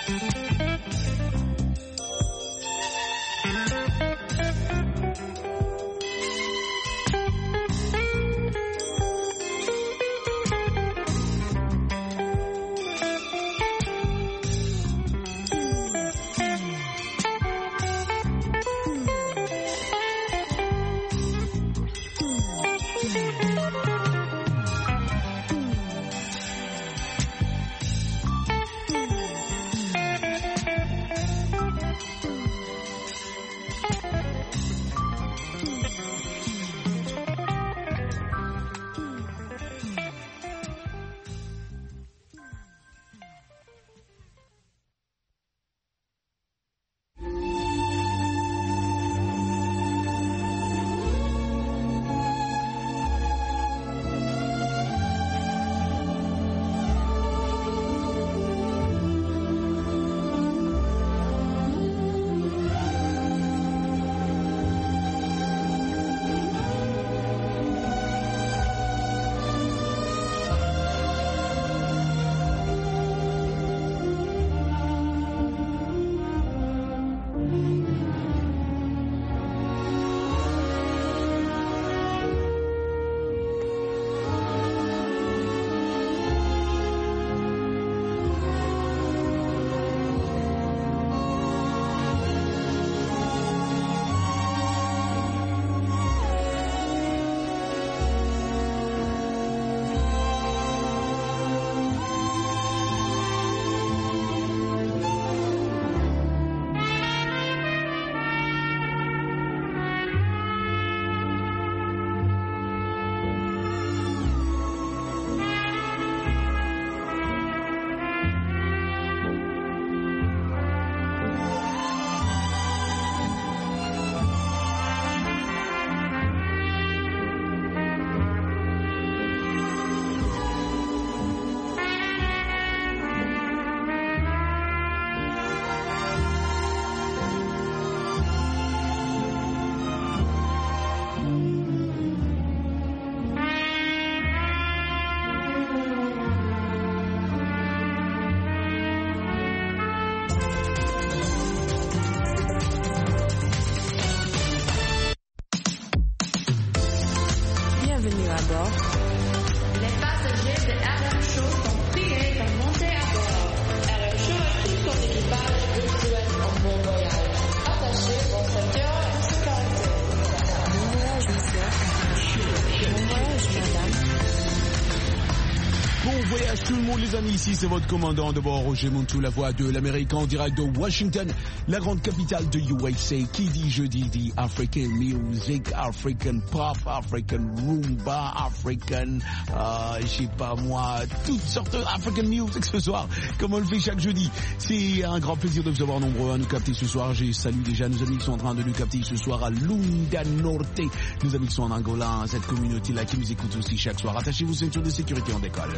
Tout le monde les amis, ici c'est votre commandant de bord Roger Montou, la voix de l'Amérique en direct de Washington, la grande capitale de USA. Qui dit jeudi dit African music, African pop, African rumba, African, je sais pas moi, toutes sortes de African music ce soir, comme on le fait chaque jeudi. C'est un grand plaisir de vous avoir nombreux à nous capter ce soir. Je salue déjà nos amis qui sont en train de nous capter ce soir à Lunda Norte, nos amis qui sont en Angola, cette communauté-là qui nous écoute aussi chaque soir. Attachez vos ceintures de sécurité, on décolle.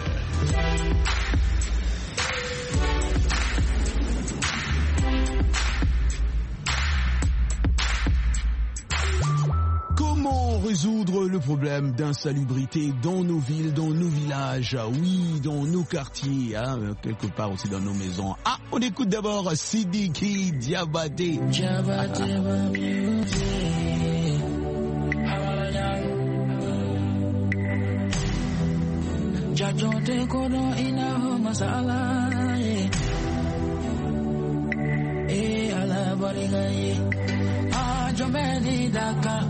Comment résoudre le problème d'insalubrité dans nos villes, dans nos villages, oui, dans nos quartiers, hein, quelque part aussi dans nos maisons. Ah, on écoute d'abord Sidiki Diabaté. Jajonte kodo ina ho masala ala bariga jomeni daka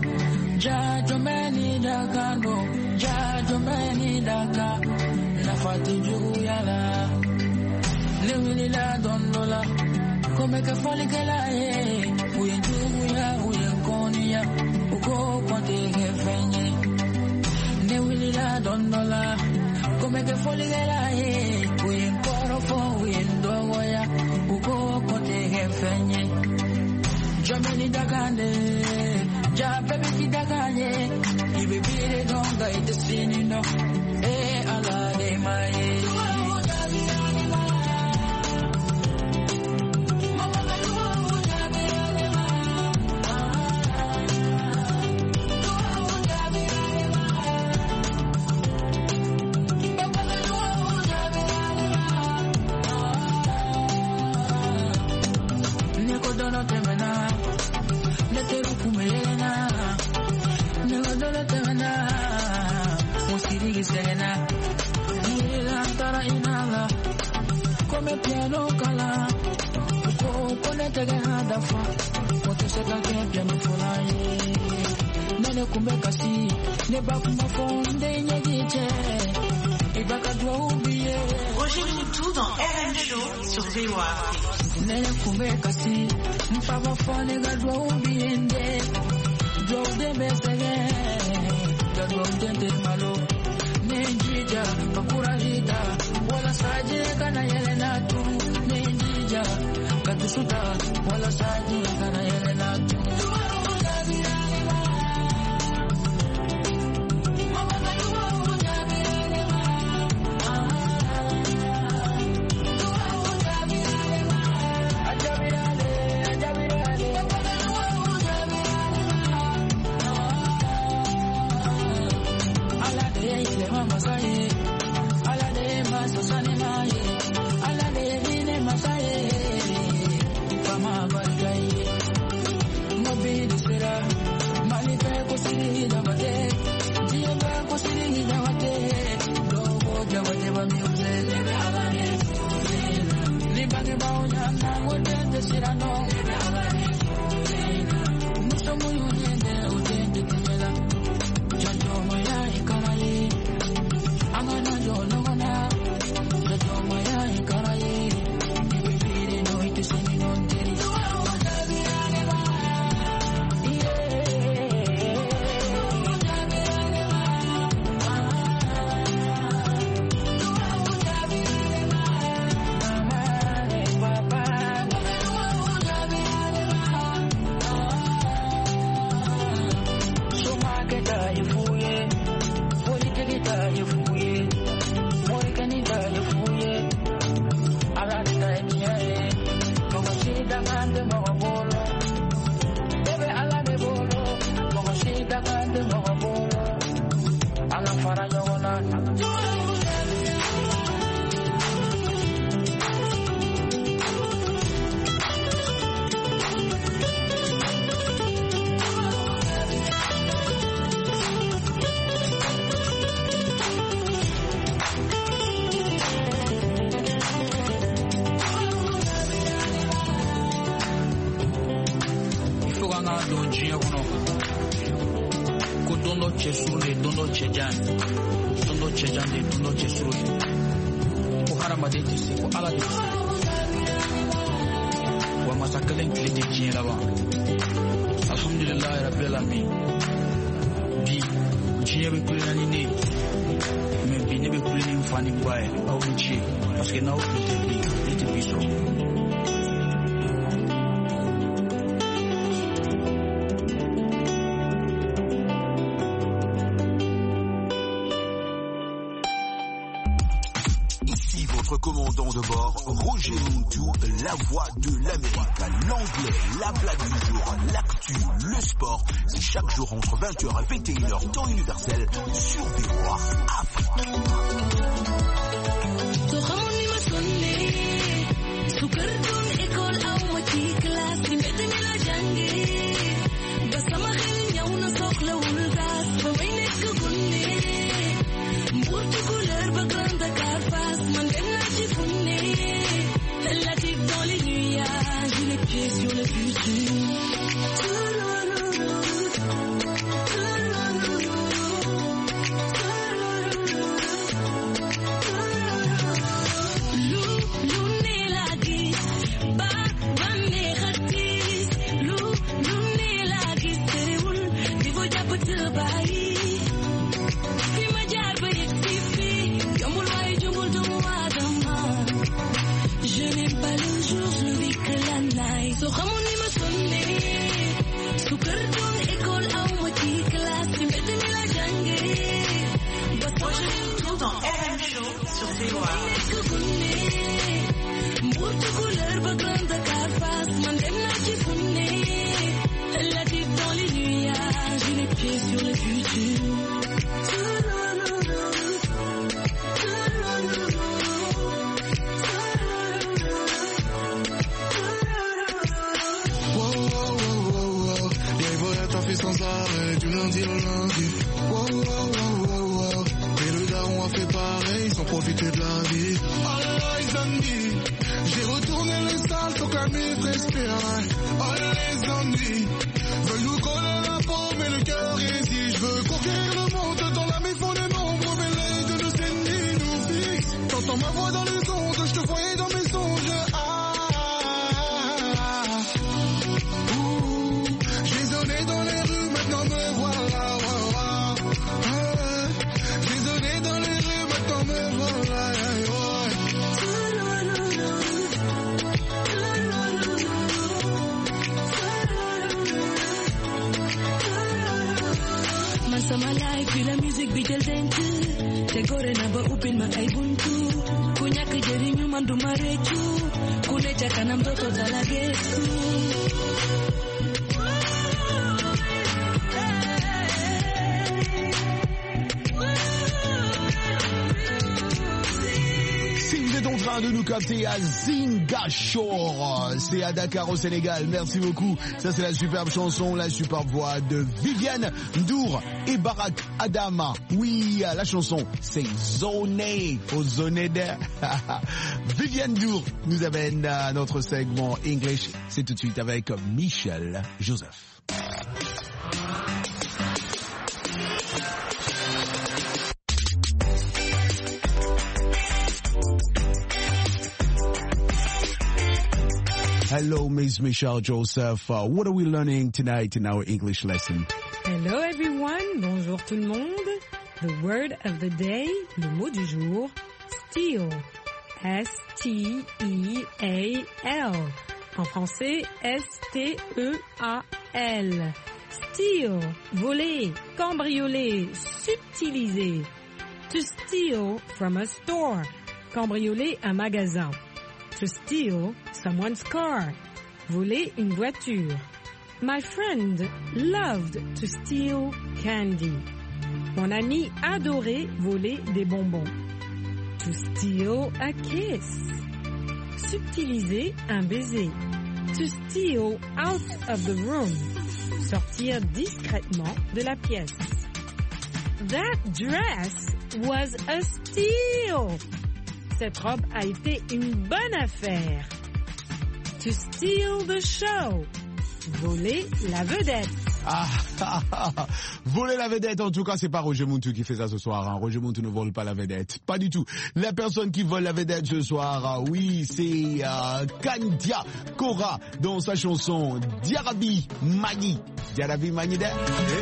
no jomeni daka nafati juyala lewini la dondola come che foli che la uyenkonia uko kwante ke fenye lewini la dondola come che foli che la uyenkoro uyendogoya uko kwante ke fenye Jamani Dagane, Jababi Dagane, you be beat on the scene, no, Allah de my. dafa motoseka kempya mafulaye nene kumbe kasi ne bakuma fonde nyegiche ibaka doit oublier Roger Moutou dans RM Show sur VOA. nene kumbe kasi mpaba fonde ga doit oublier nde doit de besege ga doit de malo nenjija bakurahita wala saje kana yelena tu nenjija katusuda wala saje kana yelena tu Commandant de bord, Roger Moutou, la voix de l'Amérique, l'anglais, la blague du jour, l'actu, le sport, c'est chaque jour entre 20h et 21h, temps universel, sur VOA Afrique. Sur le futur. Profiter de la vie. Oh là là, ils ont dit, j'ai retourné les salles, got me respirer. Oh, les ennuis veulent nous coller la peau, mais le cœur résiste. Je veux conquérir le monde dans la méfond des membres, mais les de nos ennemis nous fixent. T'entends ma voix dans les ondes, je te voyais dans mes songes. J'ai zoné dans les rues, maintenant me voilà. J'ai zoné dans les rues, maintenant me voilà. Sama life bila music bitel dentu te gore na ba upin ma ay buntu ku ñak jëriñu man du ma réccu ku ne ca kanam doto dala gestu En train de nous capter à Zingachor, c'est à Dakar au Sénégal. Merci beaucoup. Ça c'est la superbe chanson, la superbe voix de Viviane Ndour et Barak Adama. Oui, la chanson c'est Zoné, au Zoné d'air. Viviane Ndour nous amène à notre segment English. C'est tout de suite avec Michel Joseph. Hello, Ms. Michelle Joseph. What are we learning tonight in our English lesson? Hello, everyone. Bonjour tout le monde. The word of the day, le mot du jour, steal. S-T-E-A-L. En français, S-T-E-A-L. Steal, voler, cambrioler, subtiliser. To steal from a store. Cambrioler un magasin. To steal someone's car. Voler une voiture. My friend loved to steal candy. Mon ami adorait voler des bonbons. To steal a kiss. Subtiliser un baiser. To steal out of the room. Sortir discrètement de la pièce. That dress was a steal. Cette robe a été une bonne affaire. To steal the show. Voler la vedette. Voler la vedette, en tout cas, c'est pas Roger Muntu qui fait ça ce soir. Hein. Roger Muntu ne vole pas la vedette. Pas du tout. La personne qui vole la vedette ce soir, oui, c'est Kandia Kora dans sa chanson Diarabi Mani. Diarabi Mani de.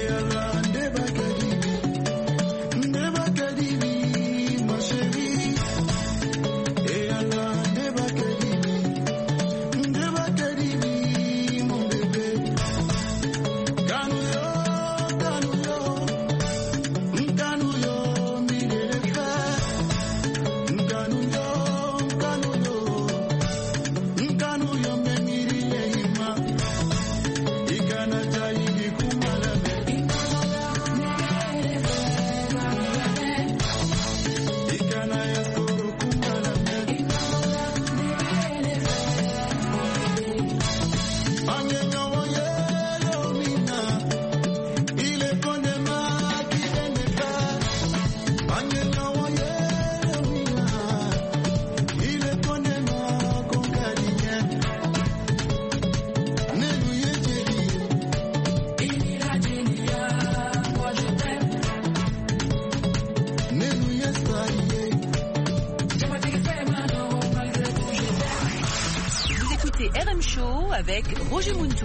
RM Show avec Roger Muntu.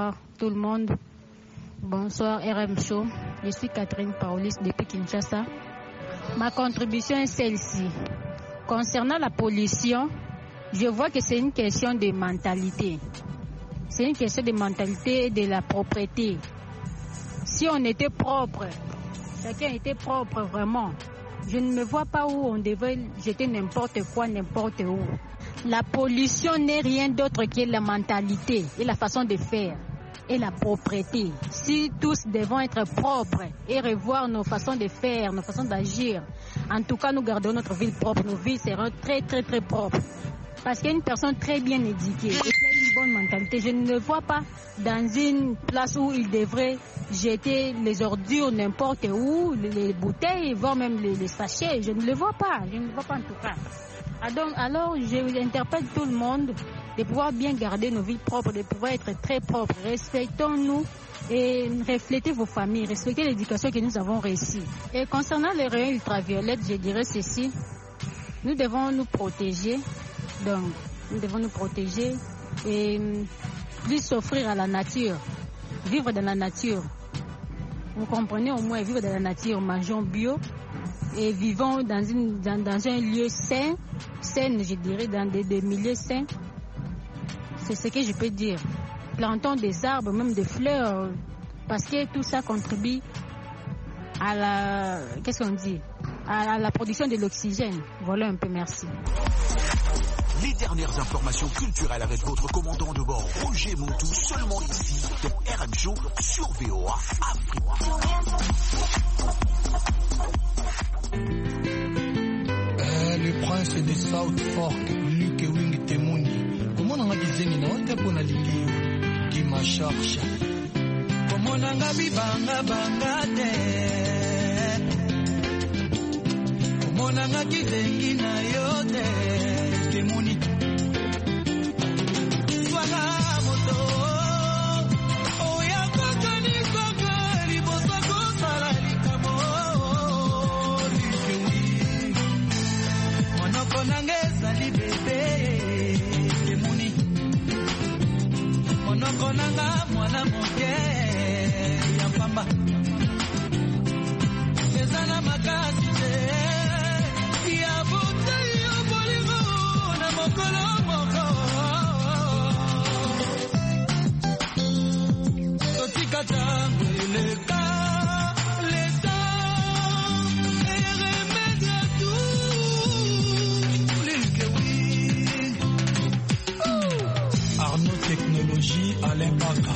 bonsoir tout le monde. Bonsoir RM Show. Je suis Catherine Paulis depuis Kinshasa. Ma contribution est celle-ci. Concernant la pollution, je vois que c'est une question de mentalité. C'est une question de mentalité et de la propreté. Si on était propre, chacun était propre vraiment, je ne me vois pas où on devrait jeter n'importe quoi, n'importe où. La pollution n'est rien d'autre que la mentalité et la façon de faire et la propreté. Si tous devons être propres et revoir nos façons de faire, nos façons d'agir, en tout cas nous gardons notre ville propre, nos villes seront très très très propres. Parce qu'une personne très bien éduquée et qui a une bonne mentalité, je ne le vois pas dans une place où il devrait jeter les ordures n'importe où, les bouteilles, voire même les sachets. Je ne le vois pas, en tout cas. Alors, je interpelle tout le monde de pouvoir bien garder nos villes propres, de pouvoir être très propres. Respectons-nous et reflétez vos familles, respectez l'éducation que nous avons réussi. Et concernant les rayons ultraviolets, je dirais ceci, nous devons nous protéger. Donc, nous devons nous protéger et plus s'offrir à la nature, vivre dans la nature. Vous comprenez, au moins vivre dans la nature, mangeons bio et vivons dans un lieu sain, je dirais, dans des milieux sains. C'est ce que je peux dire. Plantons des arbres, même des fleurs, parce que tout ça contribue à la production de l'oxygène. Voilà un peu, merci. Les dernières informations culturelles avec votre commandant de bord, Roger Montou, seulement ici, dans RM Show, sur VOA Afrique. Le prince de South Fork, Luke Wing Temuni. Comment on a dit que nous avons pour Lilio qui m'a cherché? Comment on a dit banga bangate? Comment on a dit que na yote? Temuni. Swala moto. Oya kakani kakali bosa kosala likamo. Likewi. Monoko nangeza li bebe. Temuni. Monoko nanga mwana moke. Ya pamba. Ezana makasi te. Ya buta yo boligo na mokolo moko. Totika tangu leka leta et remède à tout. Likewi. Arnaud Technologie Alain Baka.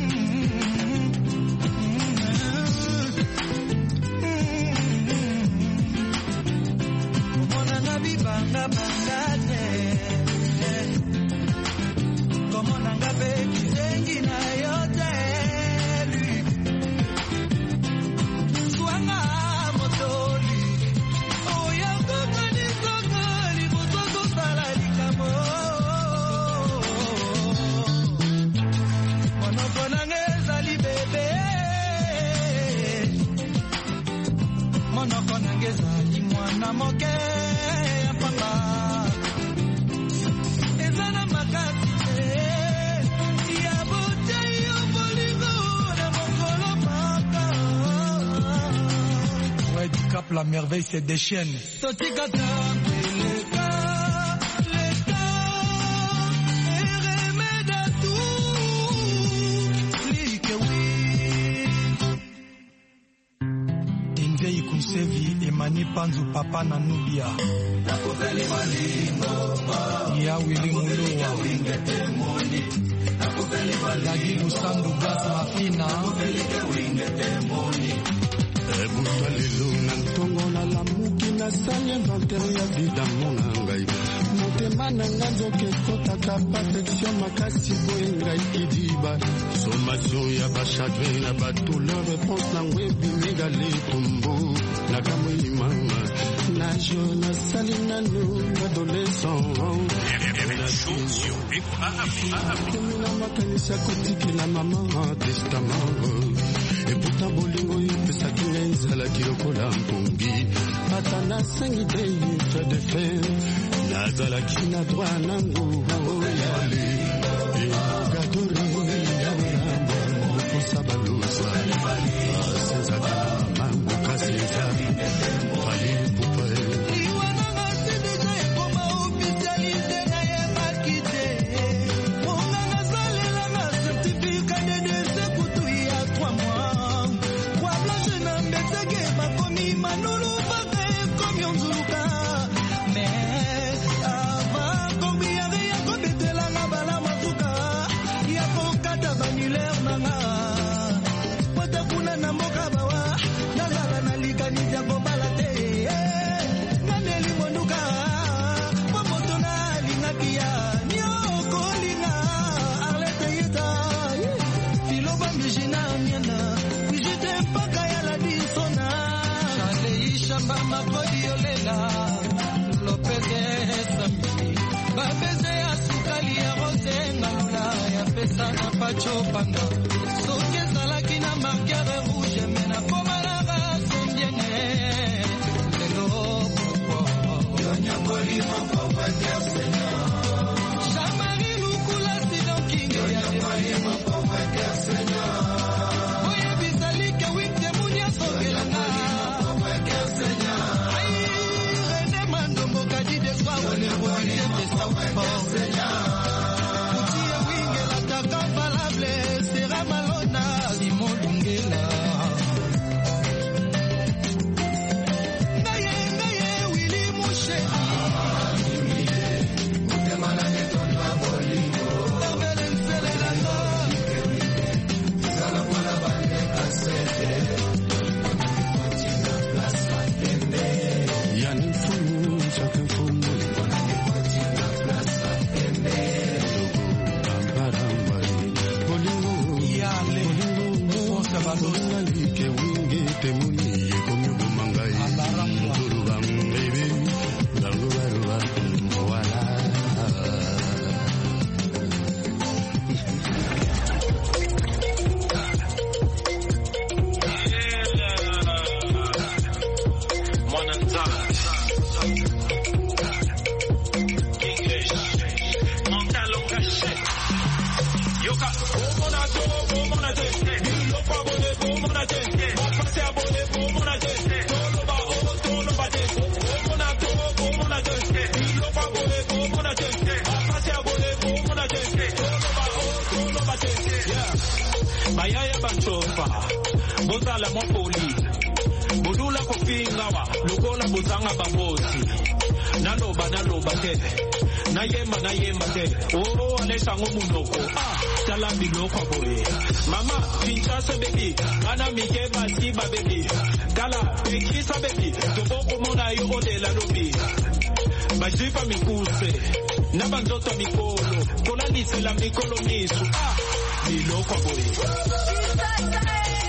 Banga bangate, como nanga beki zengi na yote lui, swanga motoli, oya kokani kokali mototo salali kamo, monoko nangeza li bebe, monoko nangeza li mwana moke. Cap la merveille se déchaîne. Indei Kusevi Emani Panzu Papa Nanubia Ya Willy Muluwa Dagi Lusandu Gas Mafina Ebuta lelo na ntongo na lamuki na sali inventaire ya vida mona ngai motema na nga nzoka ekotaka protection makasi boye ngai kidiba sommation ya bachagrin na badouleur réponse na ngo ebimi letumbu nakamoi mama najo nasali nanu adolescent komina makanisi akotikela mama testament et pourtant bolingo yopesaki ngai ezalaki lokola mpongi ata nasengi te fe de fer nazalaki na droit nango yale egadore yawerambo puis je t'aime pas kaya la disona chaleisha mama kodiolela lopete sambi babeze ya sukali ya rosenga ya pesa na pacho panda soke salaki na marqueur rouge mena komalaka sendiene lelo pourquoi nyangoli moko patia senya Jamari lukula sidon king ya nyangoli moko patia senya oye bisali ke winte munya sogelanga moko patia senya ai rene mandongo kadi de swa wole wole pesa patia senya Botala mopoli Bodula kofinga wa Lukola botanga babosi Naloba te Nayemba te Oh alesa ngomunoko Tala biloko boye Mama Kinshasa baby Ana mike basiba baby Kala Pekisa baby Toboko mona yo odela lobi Bajipa mikuse Nabanzoto mikolo Kola nisela mikolo misu Biloko boye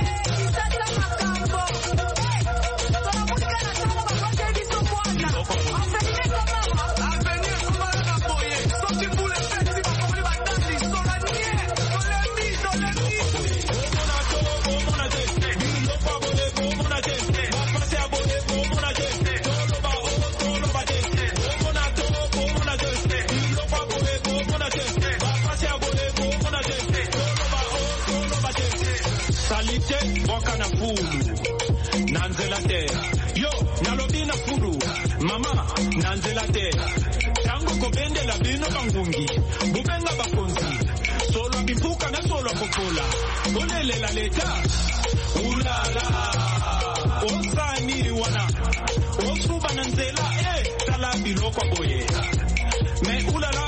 Boka na fulu Nanzela te Yo, nalobi na fulu Mama, nanzela te Tango kobende la bino bangungi Bubenga bakonzi Solo bipuka na solo kokola Olele la leta Ulala Osani wana Osuba nanzela Tala biloko boye Me ulala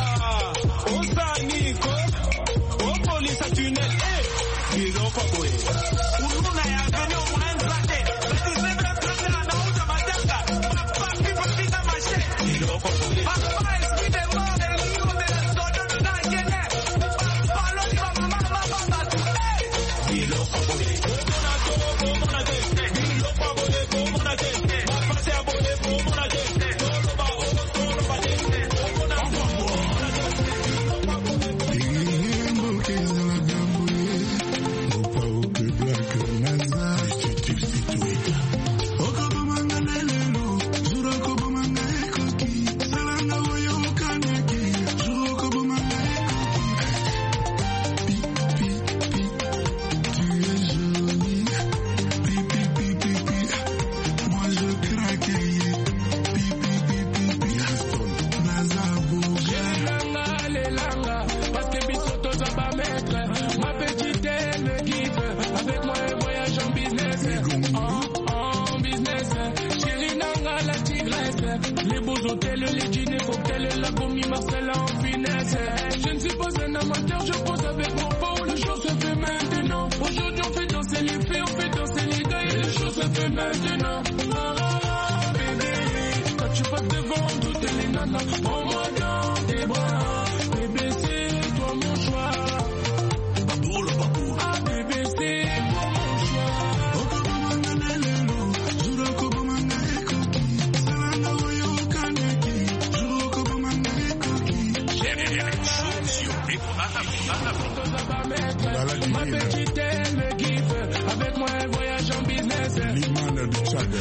Osani ko Opolisa tunnel Biloko boye Uluna ya gani umenzate Bati zebe planga na uza matanga Papa kipa pita mashe Biloko boye Papa espide morde Ligo de la zona na gene Palo ni mama tu Biloko boye Mona to mona jeste Biloko boye mona jeste Pase a boye mona jeste Tolo ba jeste Mona les beaux hôtels, les dîners, cocktails, la commis Marcella en finesse. Je ne suis pas un amateur, je pose avec mon beau, les choses se fait maintenant. Aujourd'hui on fait danser les filles, on fait danser les gars et les choses se fait maintenant. Ah, bébé, quand tu passes devant toutes les nanas, prends-moi dans tes bras. Bébé c'est toi mon choix. Ah bébé c'est toi. Ma petite, elle me kiffe. Avec moi, elle voyage en business. L'imam du Tchad.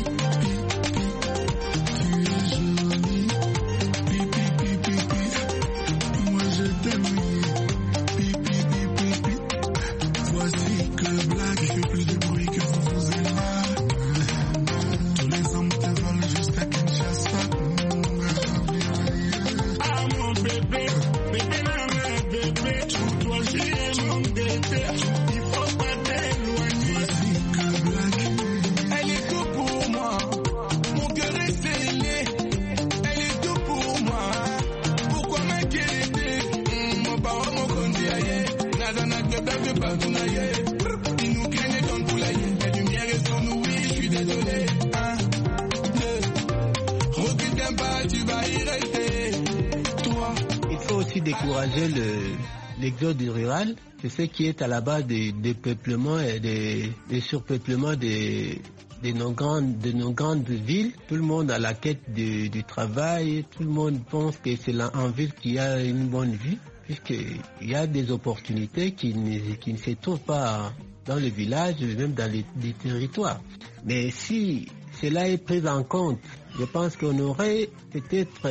Décourager l'exode rural, c'est ce qui est à la base des peuplements et des surpeuplements de nos grandes villes. Tout le monde a la quête du travail, tout le monde pense que c'est là en ville qu'il y a une bonne vie, puisqu'il y a des opportunités qui ne se trouvent pas dans les villages, même dans les territoires. Mais si cela est pris en compte, je pense qu'on aurait peut-être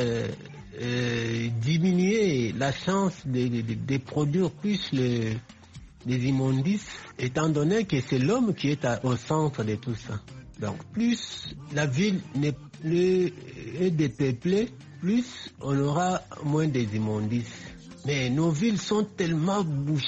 diminuer la chance de produire plus les immondices, étant donné que c'est l'homme qui est au centre de tout ça. Donc plus la ville n'est plus dépeuplée, plus on aura moins des immondices. Mais nos villes sont tellement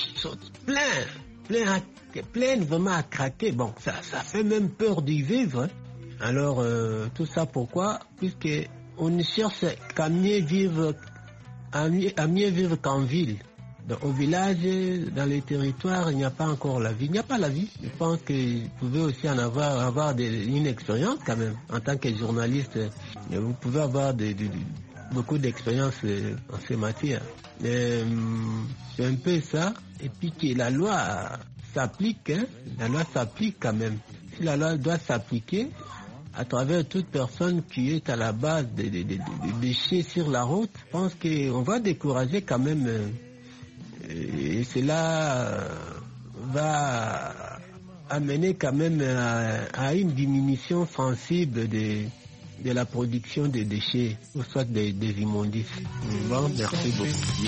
pleines vraiment à craquer. Bon, ça fait même peur d'y vivre. Alors tout ça pourquoi? Puisque on ne cherche qu'à mieux vivre qu'en ville. Donc, au village, dans les territoires, il n'y a pas encore la vie. Il n'y a pas la vie. Je pense que vous pouvez aussi en avoir une expérience quand même. En tant que journaliste, vous pouvez avoir beaucoup d'expérience en ces matières. C'est un peu ça. Et puis que la loi s'applique. La loi s'applique quand même. Si la loi doit s'appliquer, à travers toute personne qui est à la base des déchets sur la route, je pense qu'on va décourager quand même. Et cela va amener quand même à une diminution sensible de la production des déchets, ou soit des immondices. Bon, merci beaucoup.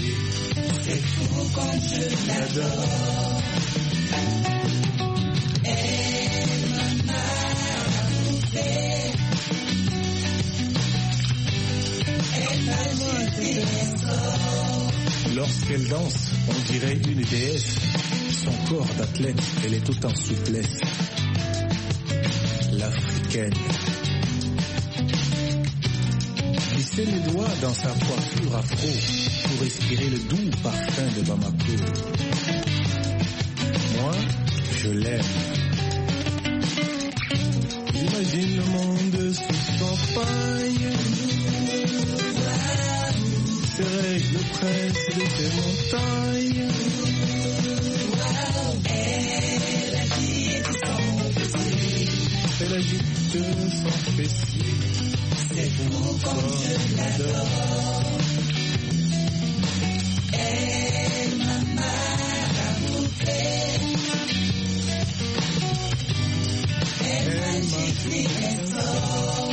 Lorsqu'elle danse, on dirait une déesse. Son corps d'athlète, elle est tout en souplesse. L'africaine. Glisser les doigts dans sa coiffure afro pour respirer le doux parfum de Bamako. Moi, je l'aime. J'imagine le monde sous son paille. Serais-je le prince de tes montagnes? Elle agite son fessier. Elle agite son fessier. C'est fou comme je l'adore. Elle m'a marabouté. Elle m'agite les os.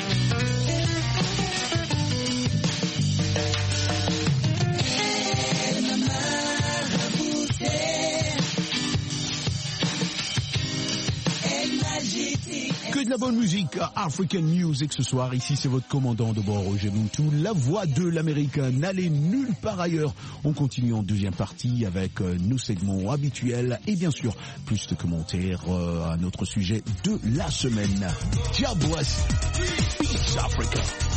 Que de la bonne musique, African Music ce soir. Ici, c'est votre commandant de bord, Roger Muntu, la voix de l'Amérique. N'allez nulle part ailleurs. On continue en deuxième partie avec nos segments habituels et bien sûr, plus de commentaires à notre sujet de la semaine. Jah bless. Peace Africa.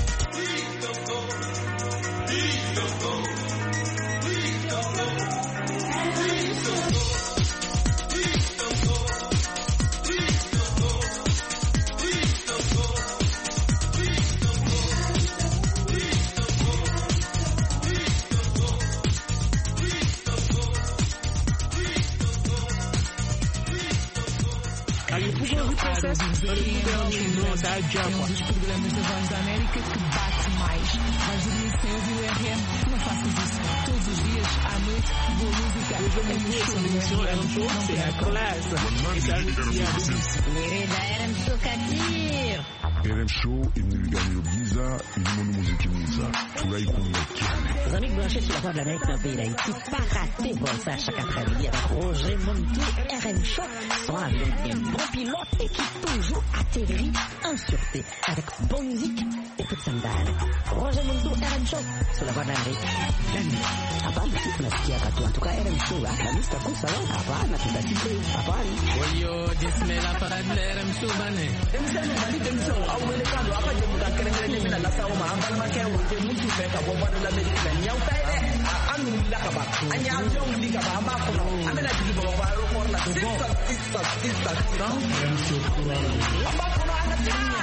Um dos programas da Voz da América que bate mais. Vais dormir sem ouvir o RM? Não faças isso. Todos os dias, à noite, vos musiques à sur l'émission RM Show, c'est la classe. Et ça vous dit à RM Show Katir. RM Show imniliganyo giza ilimono muziki mwiza tulaikumbakiane. Les amis branchés sur la voie de l'Amérique dans le pays d'Haïti, pas raté bon ça chaque après-midi avec Roger Montou. RM Show sont avec un bon pilote et qui toujours atterrit en sûreté avec bonne musique et toute sandale. Roger Montou, RM Show sur la voie de l'Amérique. Hapana, sisi tunasikia hapa tu. En tout cas, RM Show, Alhamisi takuwa sawa. Hapana, tutatiki. Hapana. Oyo, dismela parade la RM Show bane. Demsani bali demso awelekano apa jemuka kerengere mina la sawo ma ambal ma kewo je mutu fe ka bomba de la medina nyaw tay de anu la ka ba anya jong li ka ba ma ko amena ji bo ba ro ko la sista non RM Show kura amba ko ana tinya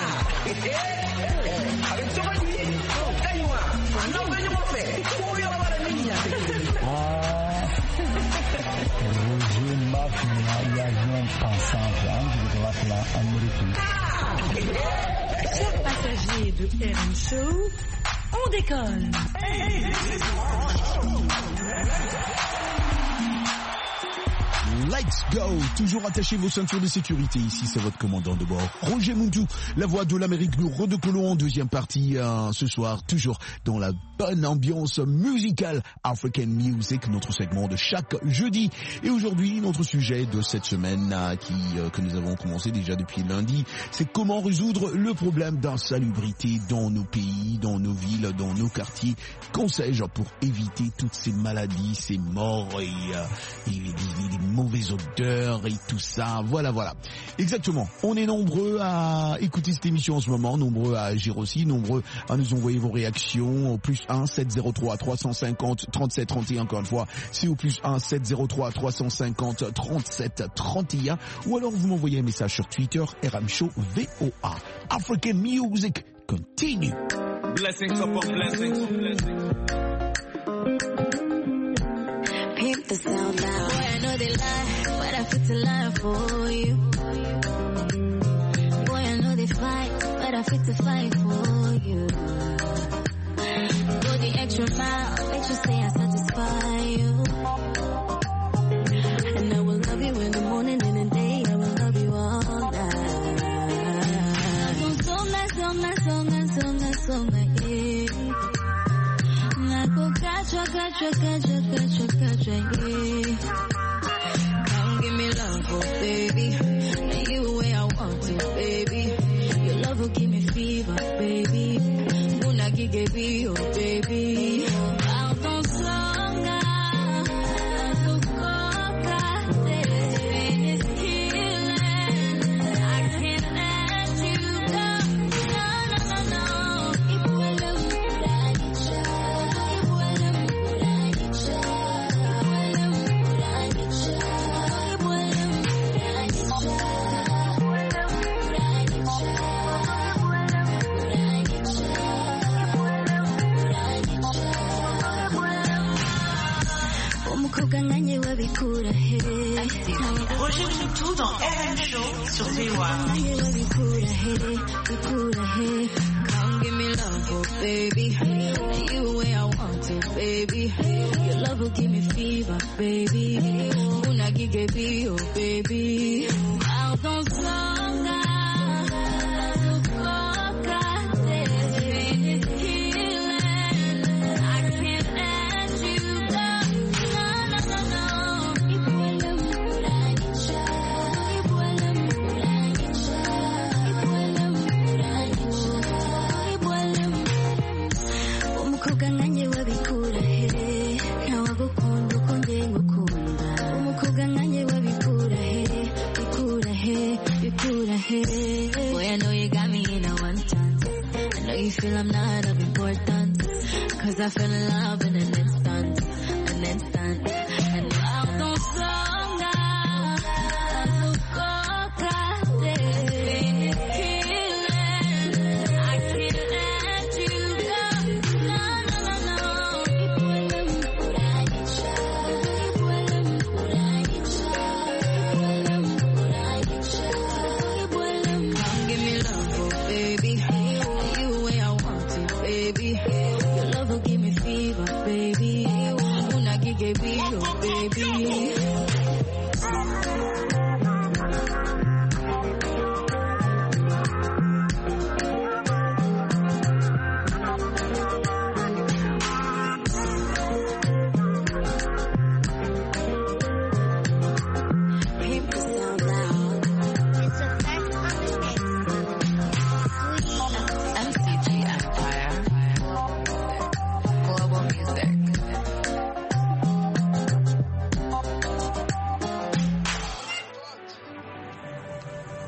avec ça ni kaywa non ba ñu fe ko yo ba la niña Roger Mafia, l'avion ensemble, Chers passagers de RM Show, on décolle. Let's go! Toujours attachez vos ceintures de sécurité. Ici, c'est votre commandant de bord, Roger Montou, la voix de l'Amérique. Nous redécollons en deuxième partie ce soir, toujours dans la bonne ambiance musicale African Music, notre segment de chaque jeudi. Et aujourd'hui, notre sujet de cette semaine que nous avons commencé déjà depuis lundi, c'est comment résoudre le problème d'insalubrité dans nos pays, dans nos villes, dans nos quartiers. Qu'en sais-je pour éviter toutes ces maladies, ces morts et les mauvaises odeurs et tout ça. Voilà. Exactement. On est nombreux à écouter cette émission en ce moment, nombreux à agir aussi, nombreux à nous envoyer vos réactions au plus 1 703 350 37 31. Encore une fois, c'est au plus 1 703 350 37 31. Ou alors vous m'envoyez un message sur Twitter, RM Show VOA. African Music continue. Blessings upon blessings. Peep the sound now. Boy, I know they lie, but I fit to lie for you. Boy, I know they fight, but I fit to fight for you. Go the extra mile, make sure say I satisfy you. And I will love you in the morning and in the day, I will love you all night. So my yeah. I go catch, yeah. Come give me love, oh baby. And you way I want to, baby. Your love will give me fever, baby. Muna gige oh baby. Out on songa. Roger Montou dans RM Show sur VOA. Come give me love, oh baby. And you way I want to, baby. Your love will give me fever, baby. Una gige oh baby. Out on songa. Boy, I know you got me in a one chance. I know you feel I'm not of importance. Cause I fell in love in an instant. And I don't songa. I can't let you go. Come give me love, oh baby. You way I want to, baby. Your love will give me fever, baby.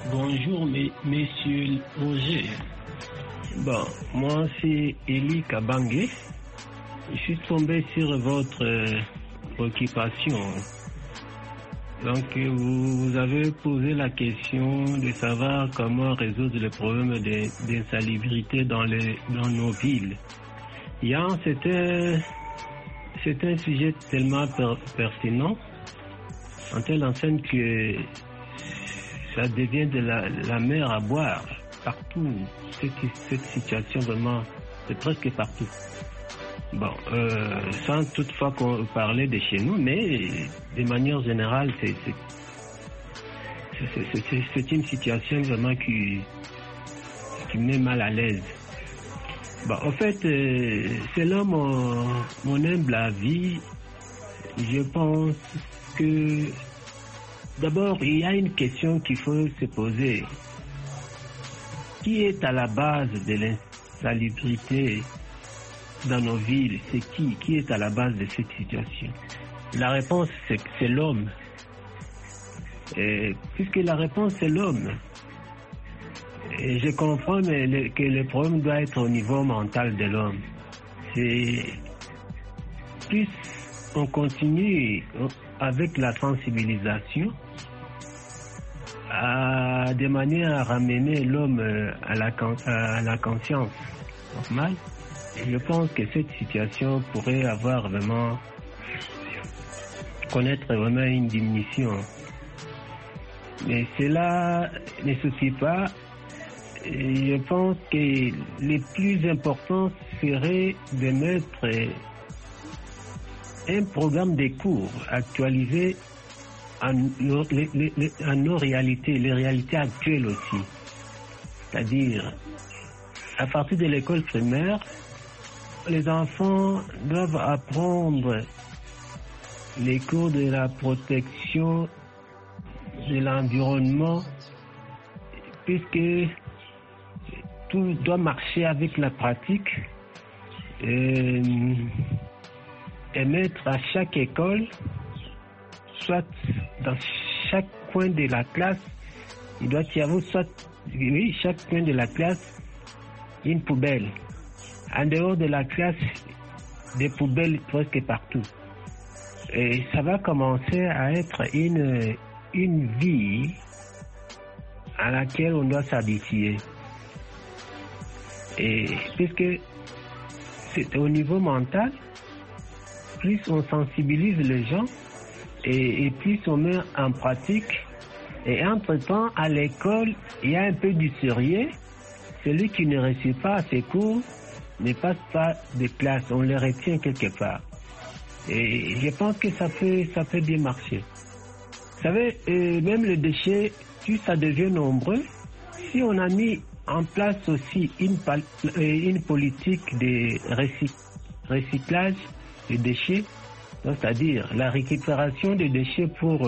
Bonjour, messieurs Roger. Bon, moi c'est Eli Kabangé. Je suis tombé sur votre occupation. Donc, vous avez posé la question de savoir comment résoudre le problème d'insalubrité dans nos villes. C'est un sujet tellement pertinent, en telle enseigne que ça devient de la mer à boire partout. Cette situation vraiment, c'est presque partout. Bon, sans toutefois qu'on parlait de chez nous, mais de manière générale, c'est une situation vraiment qui met mal à l'aise. Bon, en fait, selon mon humble avis, je pense que d'abord, il y a une question qu'il faut se poser. Qui est à la base de l'insalubrité dans nos villes? C'est qui est à la base de cette situation? La réponse, c'est l'homme. Puisque la réponse, c'est l'homme. Et je comprends que le problème doit être au niveau mental de l'homme. Plus on continue avec la sensibilisation, de manière à ramener l'homme à la conscience normale, je pense que cette situation pourrait connaître vraiment une diminution. Mais cela ne suffit pas. Je pense que le plus important serait de mettre un programme de cours actualisé à nos réalités, les réalités actuelles aussi. C'est-à-dire, à partir de l'école primaire, les enfants doivent apprendre les cours de la protection de l'environnement, puisque tout doit marcher avec la pratique, et mettre à chaque école, soit dans chaque coin de la classe, il doit y avoir chaque coin de la classe, une poubelle. En dehors de la classe, des poubelles presque partout. Et ça va commencer à être une vie à laquelle on doit s'habituer. Et puisque c'est au niveau mental, plus on sensibilise les gens et plus on met en pratique. Et entre-temps, à l'école, il y a un peu du sérieux. Celui qui ne réussit pas à ses cours ne passe pas de classe, on les retient quelque part. Et je pense que ça peut bien marcher. Vous savez, même les déchets, plus ça devient nombreux, si on a mis en place aussi une politique de recyclage des déchets, c'est-à-dire la récupération des déchets pour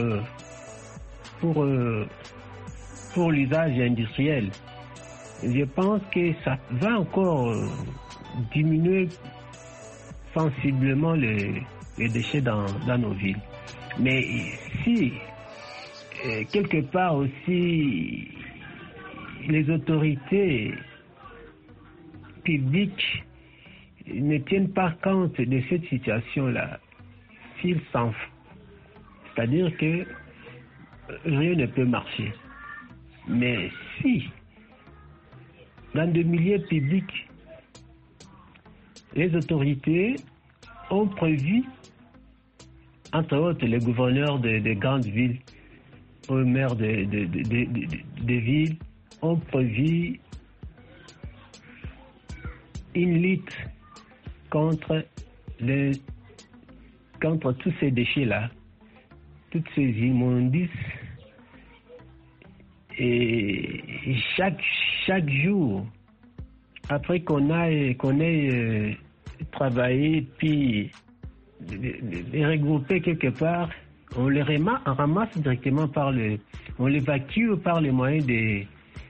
l'usage industriel, je pense que ça va encore diminuer sensiblement les déchets dans nos villes. Mais si quelque part aussi les autorités publiques ne tiennent pas compte de cette situation-là, s'ils s'en foutent, c'est-à-dire que rien ne peut marcher. Mais si, dans des milieux publics, les autorités ont prévu, entre autres les gouverneurs de grandes villes, aux maires de villes, ont prévu une lutte contre tous ces déchets-là, toutes ces immondices. Et chaque jour, après qu'on ait travaillé puis les regrouper quelque part, on les ramasse directement on les évacue par les moyens des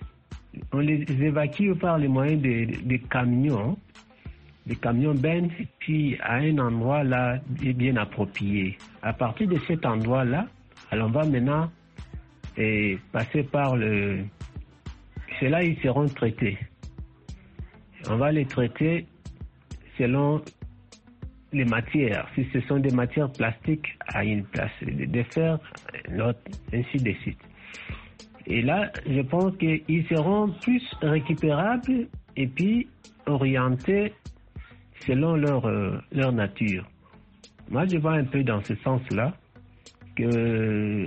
camions, bennes, puis à un endroit là bien approprié. À partir de cet endroit là, alors on va maintenant et passer par ceux-là, ils seront traités. On va les traiter selon les matières. Si ce sont des matières plastiques, à une place de fer, l'autre, ainsi de suite. Et là, je pense qu'ils seront plus récupérables et puis orientés selon leur nature. Moi, je vois un peu dans ce sens-là que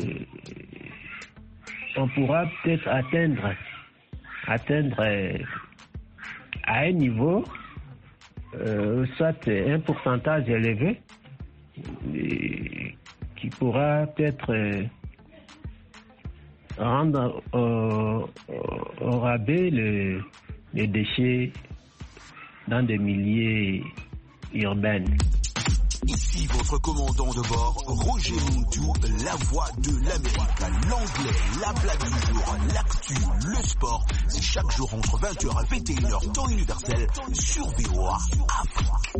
on pourra peut-être atteindre à un niveau, soit un pourcentage élevé, qui pourra peut-être rendre au rabais les déchets dans des milieux urbains. Ici votre commandant de bord, Roger Montou, la voix de l'Amérique. L'anglais, la blague du jour, l'actu, le sport. C'est chaque jour entre 20h et 21h, temps universel, sur VOA Afrique.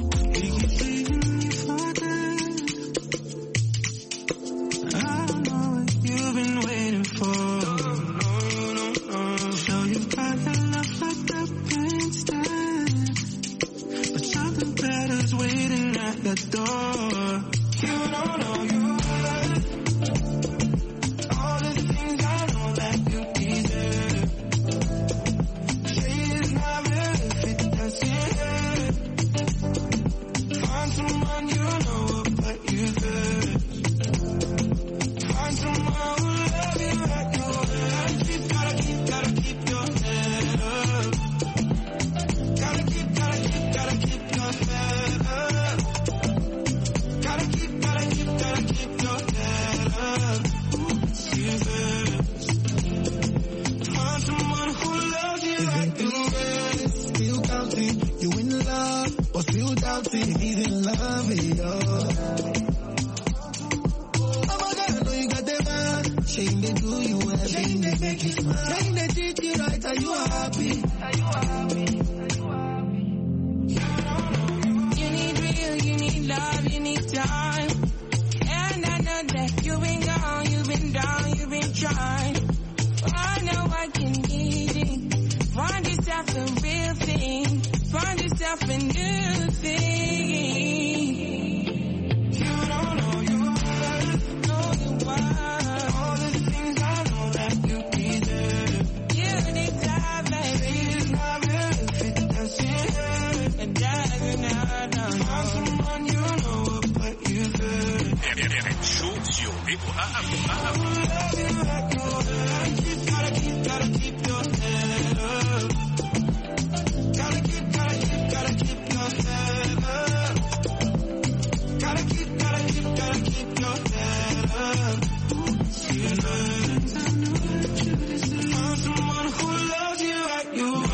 The door. You don't know you worth all the things I know that you deserve. Say it's not real if it doesn't hurt. Find someone you know will put you first. Find someone who love you like you worth. You gotta keep your head up. Gotta keep your head up. Gotta keep your head up. Find someone who loves you like you is. Still counting, you in love, or still doubting if he's in love with you. Oh my God, I know you got them man. Shame they do you well, shame they make you smile. Shame they treat you right, are you happy? You need real, you need love, you need time. And I know that you've been gone, you've been down, you've been trying. I know I can need it. Find yourself a real thing. Find yourself a new thing. You don't know you worth. Know you worth. All the things I know that you deserve. You need to have it. It's not real if it doesn't hurt. It doesn't hurt. Find someone you know will put you first. Show sur VOA Afrique. Gotta keep your head up. Gotta keep your head up. Gotta keep your head up. Find someone who loves you like you are.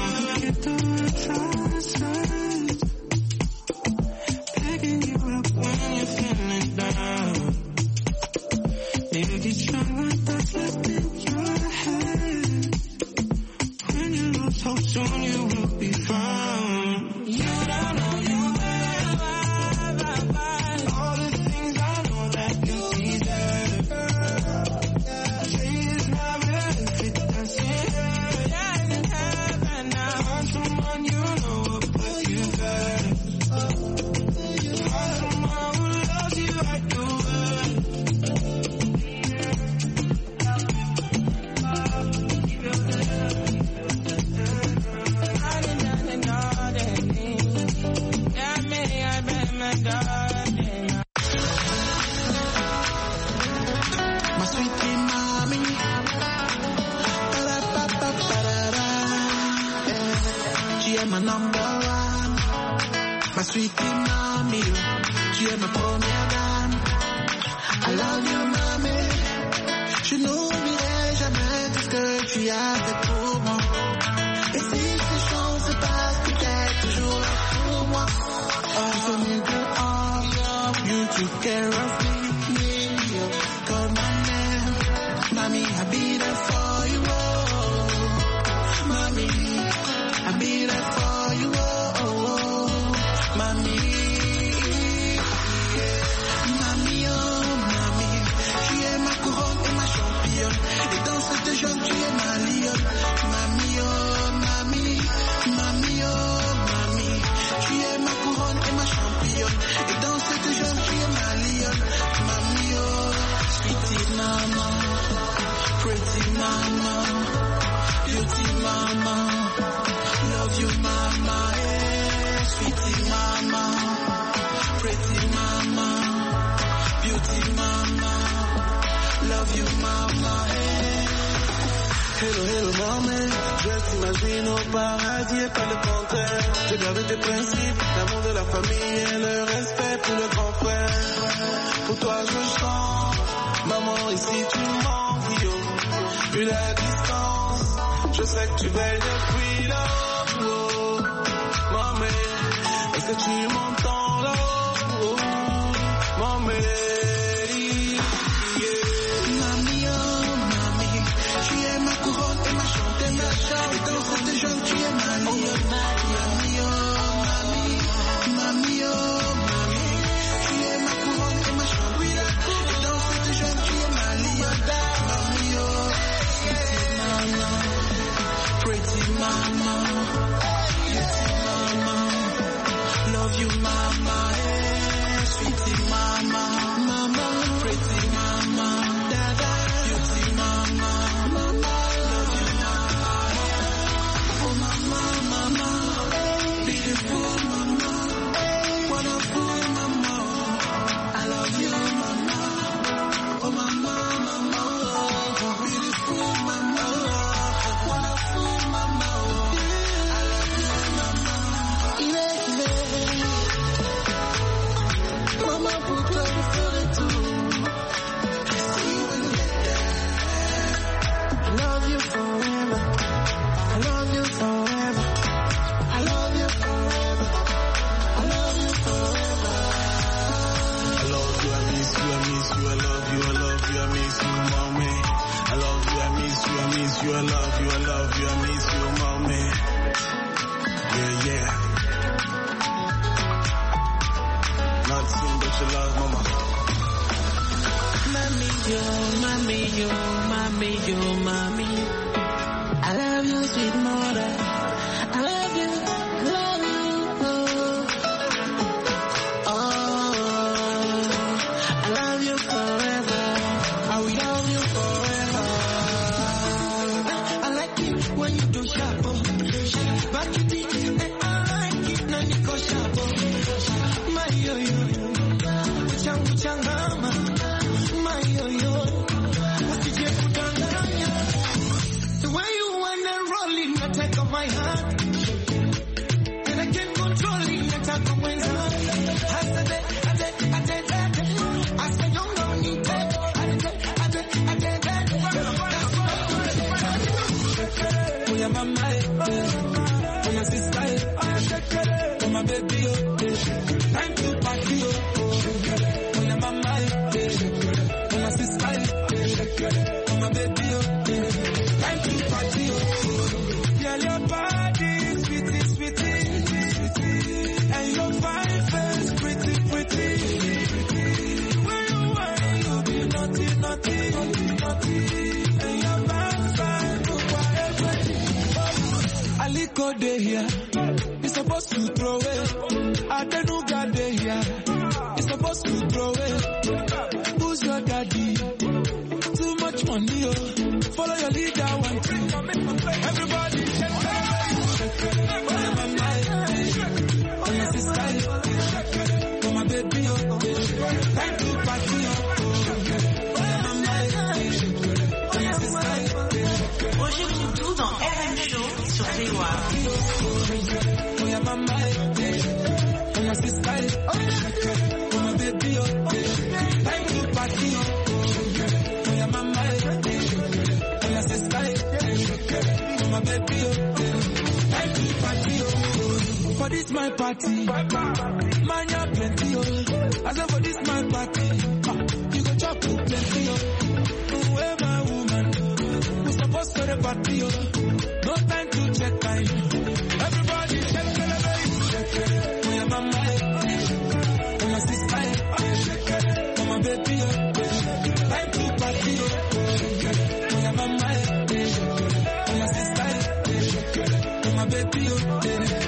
Picking you up when you're feeling down. Maybe get stronger, that's left in your head. When you lose hope, soon you will be found. You don't know you well. All the things I know that you deserve. Say it's not real if it doesn't hurt. Find someone you know will put you first. Find someone who loves you like you were. My sweetie mommy, she is my number one. My sweetie mommy, she is my première dame. I love you mommy, je n'oublierai jamais tout ce que tu as fait pour moi. Et si ces choses se passent, tu es toujours là pour moi. Oh, so me go on, you took care of me. Call my name, mommy, I'll be there for you, oh. Mommy, I'll be there for you, oh. Mommy, mommy, oh, mommy, tu es ma couronne et ma championne. Hello, hello, maman, je t'imagine au paradis et pas le contraire. J'ai gardé tes principes, l'amour de la famille et le respect pour le grand frère. Pour toi je chante, maman, ici tu manques, yo. Vu la distance, je sais que tu veilles depuis là. Oh, maman, est-ce que tu m'entends là? Oh, maman. For this my party, man you plenty oh. I said for this my party, you go chop plenty oh. Where my woman, we supposed to the party oh. No time to check time. Everybody shake it, shake it. Where my mama, my sister, my baby oh. Time to party oh. Where my mama, my sister, my baby oh.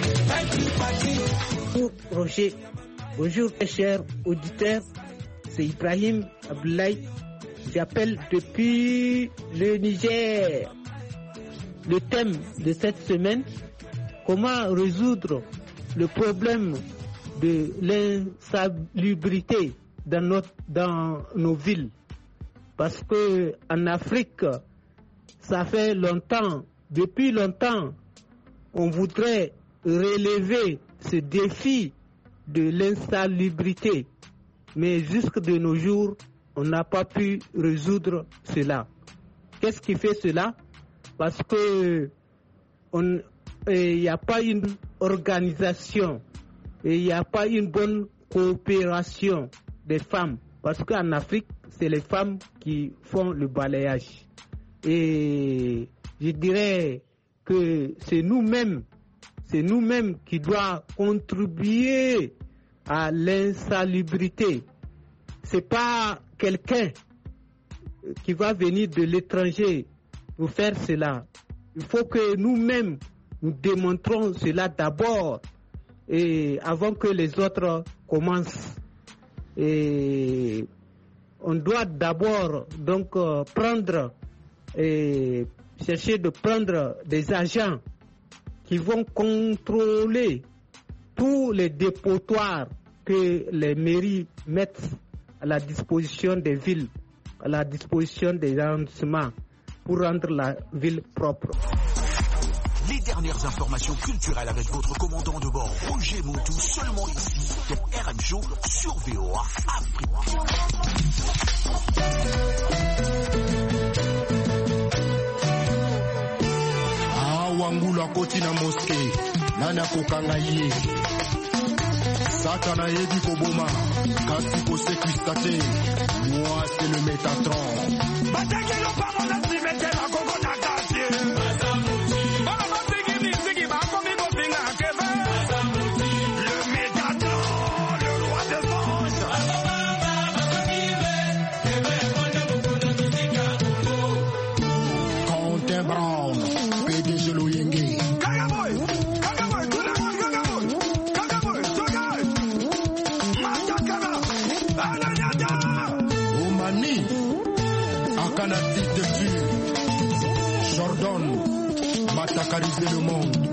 Roger, bonjour chers auditeurs, c'est Ibrahim Abdoulaye, j'appelle depuis le Niger. Le thème de cette semaine, comment résoudre le problème de l'insalubrité dans nos villes. Parce que en Afrique, ça fait longtemps, depuis longtemps, on voudrait relever ce défi de l'insalubrité. Mais jusque de nos jours, on n'a pas pu résoudre cela. Qu'est-ce qui fait cela? Parce que il n'y a pas une organisation et il n'y a pas une bonne coopération des femmes. Parce qu'en Afrique, c'est les femmes qui font le balayage. Et je dirais que c'est nous-mêmes qui doivent contribuer à l'insalubrité. C'est pas quelqu'un qui va venir de l'étranger nous faire cela. Il faut que nous-mêmes nous démontrons cela d'abord et avant que les autres commencent. Et on doit d'abord donc chercher de prendre des agents qui vont contrôler tous les dépotoirs que les mairies mettent à la disposition des villes, à la disposition des arrondissements pour rendre la ville propre. Les dernières informations culturelles avec votre commandant de bord Roger Montou, seulement ici pour RM Show sur VOA Afrique. Wangula koti na moské nana kokanga ye Satana yebi koboma kasi kosekwista te. Moi c'est le Métatron. Batekelo parola si mette la gogo na quartier. Baba bapigi miziki bakomi bopinga kebe. Le Métatron, le roi des anges. Quentin Brown, PDG Loyenge. Omani, Akanati dessus. Jordan, matakarisé le monde.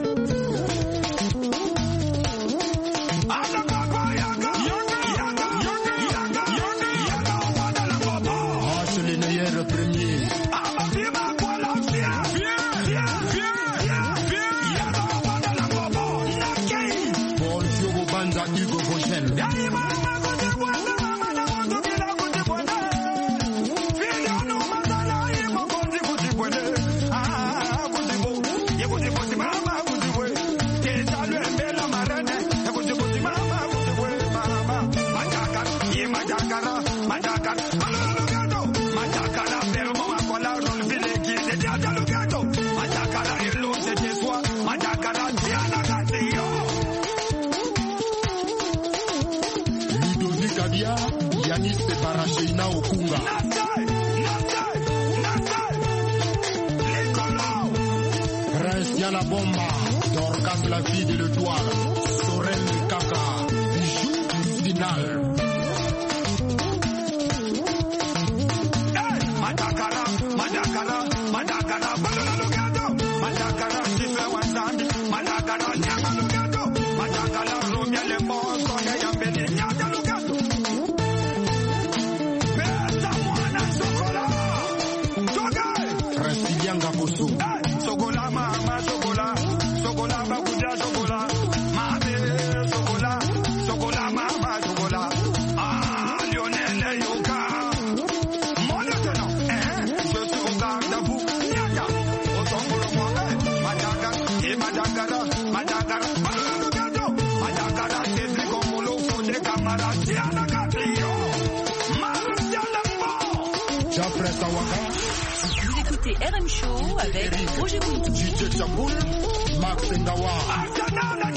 La bomba, Dorcas la vie de l'étoile, Sorel le caca, bijou final. Madakara, Madakara, Madakara, Madakara, Madakara, Sife Wanzambi, Madakara, Nyamalugato, Madakara, Romia le Mons, Yambeli, Nyamalugato. Besta Mwana Sokola, Togai, Restilianga Koso, Sokola Mama, Sokola, Sokola Bakuja, Sokola, Mame, Sokola, Sokola Mama, Sokola, Lionel Yoka, mon lieutenant, je suis au garde à vous, Niaga, au Songolo, Madagara, et Madagara, Madagara, Madagara, Cédric Omolo, Fodé Camara, Tiana Catrio, Martial J'appelle Sawaka. Vous écoutez RM Show avec Roger Montou. DJ Chaboul, Max Ndawa.